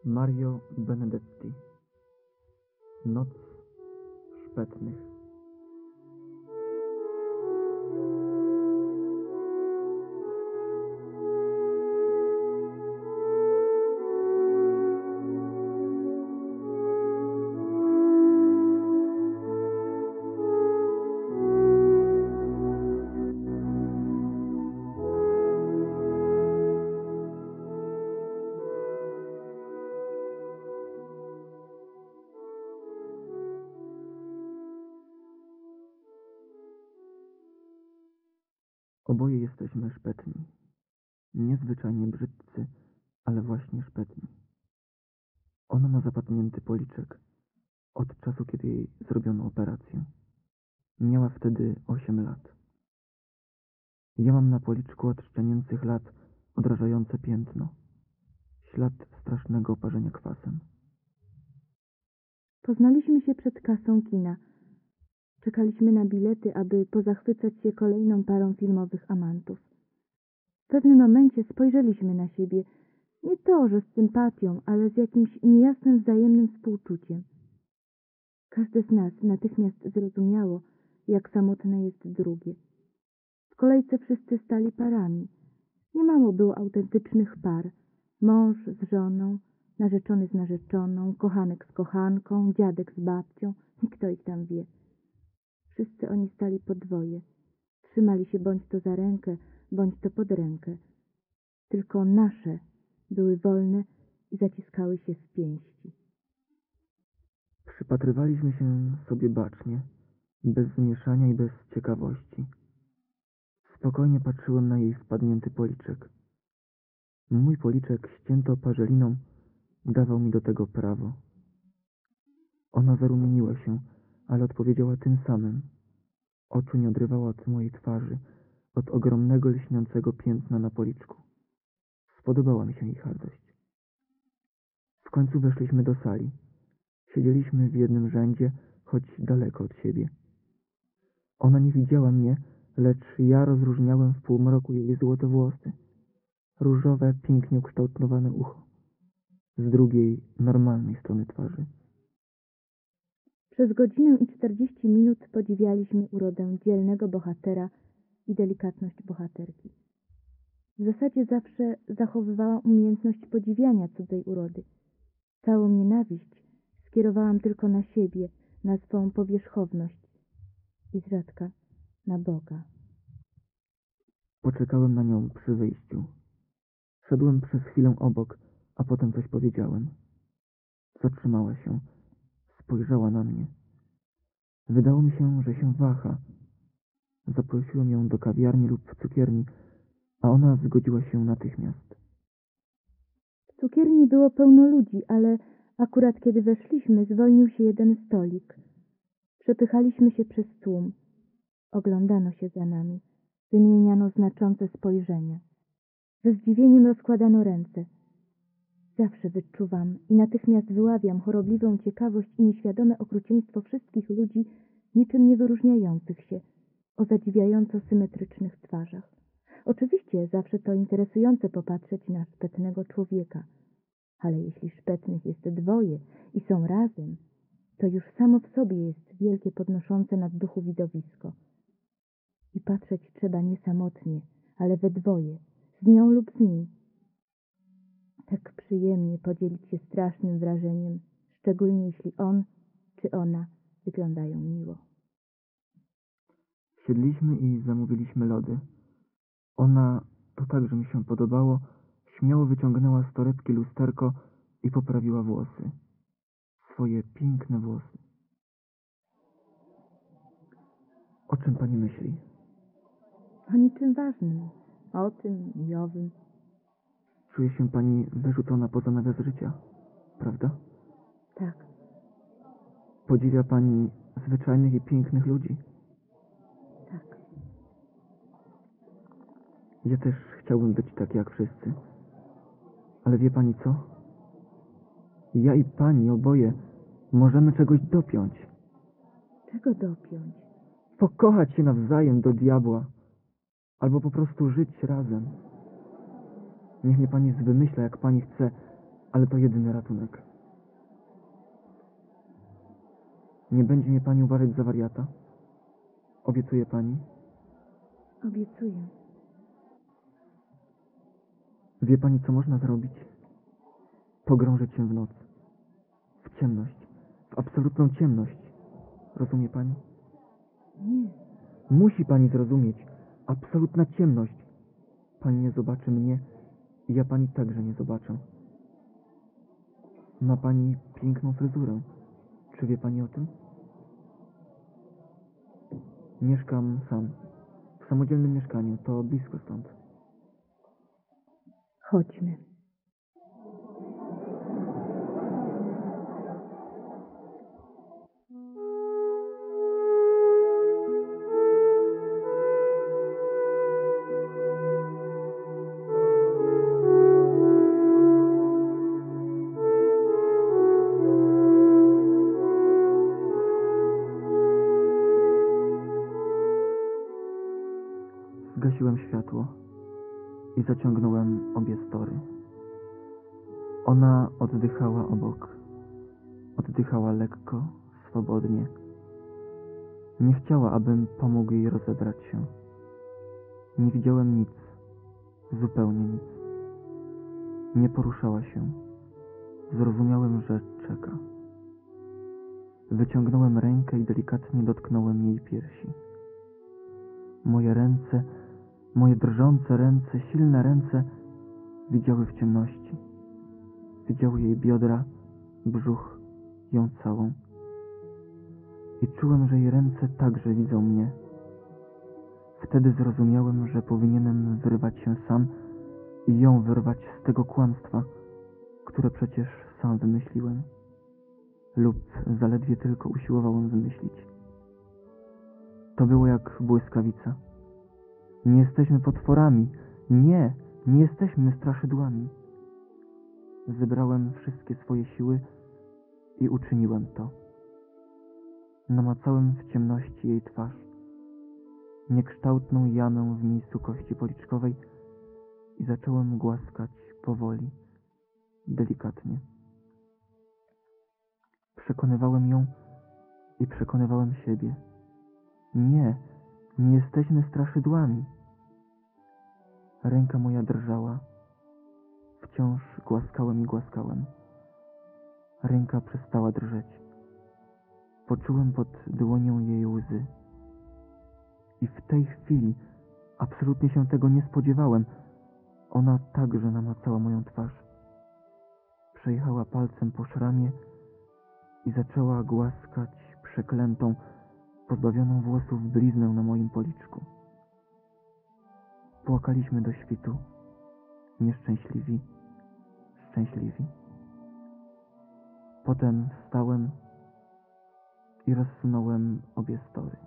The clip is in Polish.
Mario Benedetti. Noc szpetnych. Oboje jesteśmy szpetni. Niezwyczajnie brzydcy, ale właśnie szpetni. Ona ma zapadnięty policzek od czasu, kiedy jej zrobiono operację. Miała wtedy 8 lat. Ja mam na policzku od szczenięcych lat odrażające piętno. Ślad strasznego oparzenia kwasem. Poznaliśmy się przed kasą kina. Czekaliśmy na bilety, aby pozachwycać się kolejną parą filmowych amantów. W pewnym momencie spojrzeliśmy na siebie, nie to, że z sympatią, ale z jakimś niejasnym wzajemnym współczuciem. Każde z nas natychmiast zrozumiało, jak samotne jest drugie. W kolejce wszyscy stali parami. Nie mało było autentycznych par. Mąż z żoną, narzeczony z narzeczoną, kochanek z kochanką, dziadek z babcią i kto ich tam wie. Wszyscy oni stali po dwoje. Trzymali się bądź to za rękę, bądź to pod rękę. Tylko nasze były wolne i zaciskały się w pięści. Przypatrywaliśmy się sobie bacznie, bez zmieszania i bez ciekawości. Spokojnie patrzyłem na jej wpadnięty policzek. Mój policzek, ścięty oparzeliną, dawał mi do tego prawo. Ona zarumieniła się, ale odpowiedziała tym samym. Oczu nie odrywała od mojej twarzy, od ogromnego, lśniącego piętna na policzku. Spodobała mi się jej hardość. W końcu weszliśmy do sali. Siedzieliśmy w jednym rzędzie, choć daleko od siebie. Ona nie widziała mnie, lecz ja rozróżniałem w półmroku jej złote włosy, różowe, pięknie ukształtowane ucho, z drugiej, normalnej strony twarzy. Przez godzinę i 40 minut podziwialiśmy urodę dzielnego bohatera i delikatność bohaterki. W zasadzie zawsze zachowywałam umiejętność podziwiania cudzej urody. Całą nienawiść skierowałam tylko na siebie, na swą powierzchowność i z rzadka na Boga. Poczekałem na nią przy wyjściu. Szedłem przez chwilę obok, a potem coś powiedziałem. Zatrzymała się. Spojrzała na mnie. Wydało mi się, że się waha. Zaprosiłem ją do kawiarni lub cukierni, a ona zgodziła się natychmiast. W cukierni było pełno ludzi, ale akurat kiedy weszliśmy, zwolnił się jeden stolik. Przepychaliśmy się przez tłum. Oglądano się za nami. Wymieniano znaczące spojrzenia. Ze zdziwieniem rozkładano ręce. Zawsze wyczuwam i natychmiast wyławiam chorobliwą ciekawość i nieświadome okrucieństwo wszystkich ludzi, niczym nie wyróżniających się, o zadziwiająco symetrycznych twarzach. Oczywiście zawsze to interesujące popatrzeć na szpetnego człowieka, ale jeśli szpetnych jest dwoje i są razem, to już samo w sobie jest wielkie podnoszące nad duchu widowisko. I patrzeć trzeba nie samotnie, ale we dwoje, z nią lub z nim. Tak przyjemnie podzielić się strasznym wrażeniem, szczególnie jeśli on czy ona wyglądają miło. Siedliśmy i zamówiliśmy lody. Ona, to także mi się podobało, śmiało wyciągnęła z torebki lusterko i poprawiła włosy. Swoje piękne włosy. O czym pani myśli? O niczym ważnym, o tym i owym. Czuje się pani wyrzucona poza nawias życia, prawda? Tak, Podziwia pani zwyczajnych i pięknych ludzi. tak. Ja też chciałbym być taki jak wszyscy. Ale wie pani co? Ja i pani oboje możemy czegoś dopiąć. Czego dopiąć? Pokochać się nawzajem do diabła. Albo po prostu żyć razem. Niech mnie pani zwymyśla jak pani chce, ale to jedyny ratunek. Nie będzie mnie pani uważać za wariata? Obiecuje pani? Obiecuję. Wie pani, co można zrobić? Pogrążyć się w noc. W ciemność. W absolutną ciemność. Rozumie pani? Nie. Musi pani zrozumieć. Absolutna ciemność. Pani nie zobaczy mnie i ja pani także nie zobaczę. Ma pani piękną fryzurę. Czy wie pani o tym? Mieszkam sam. W samodzielnym mieszkaniu. To blisko stąd. Chodźmy. Zgasiłem światło i zaciągnąłem obie story. Ona oddychała obok. Oddychała lekko, swobodnie. Nie chciała, abym pomógł jej rozebrać się. Nie widziałem nic. Zupełnie nic. Nie poruszała się. Zrozumiałem, że czeka. Wyciągnąłem rękę i delikatnie dotknąłem jej piersi. Moje ręce, moje drżące ręce, silne ręce widziały w ciemności. Widziały jej biodra, brzuch, ją całą. I czułem, że jej ręce także widzą mnie. Wtedy zrozumiałem, że powinienem wyrwać się sam i ją wyrwać z tego kłamstwa, które przecież sam wymyśliłem. Lub zaledwie tylko usiłowałem wymyślić. To było jak błyskawica. Nie jesteśmy potworami. Nie, nie jesteśmy straszydłami. Zebrałem wszystkie swoje siły i uczyniłem to. Namacałem w ciemności jej twarz, niekształtną jamę w miejscu kości policzkowej i zacząłem głaskać powoli, delikatnie. Przekonywałem ją i przekonywałem siebie. Nie, nie jesteśmy straszydłami. Ręka moja drżała. Wciąż głaskałem i głaskałem. Ręka przestała drżeć. Poczułem pod dłonią jej łzy. I w tej chwili, absolutnie się tego nie spodziewałem, ona także namacała moją twarz. Przejechała palcem po szramie i zaczęła głaskać przeklętą, pozbawioną włosów bliznę na moim policzku. Płakaliśmy do świtu, nieszczęśliwi, szczęśliwi. Potem wstałem i rozsunąłem obie story.